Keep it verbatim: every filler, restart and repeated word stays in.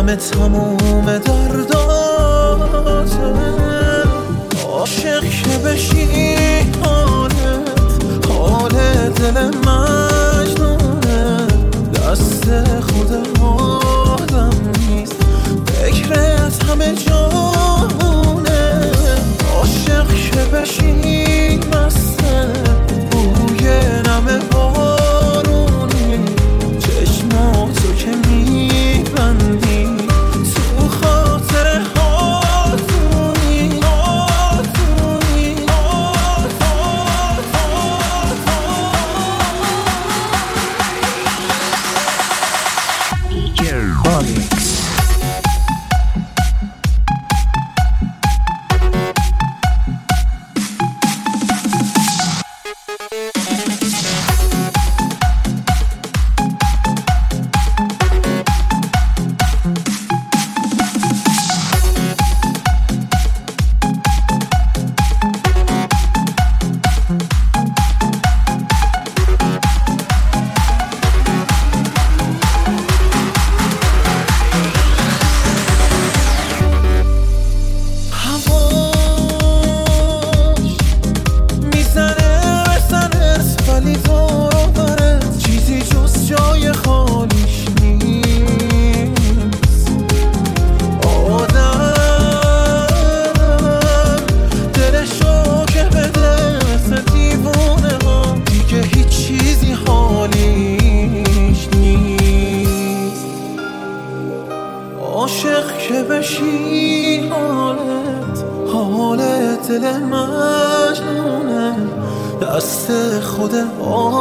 همه تموم درداته. عاشق که بشی حالت حال دل مجنونه، دست خود آدم نیست فکرت همه جامونه. عاشق که بشی مسته بوی نم بارونی، چشماتو که میبندی تو خاطر هاتونی هاتونی هاتونی. عاشق که بشی حالت حال دل مجنونه، دست خود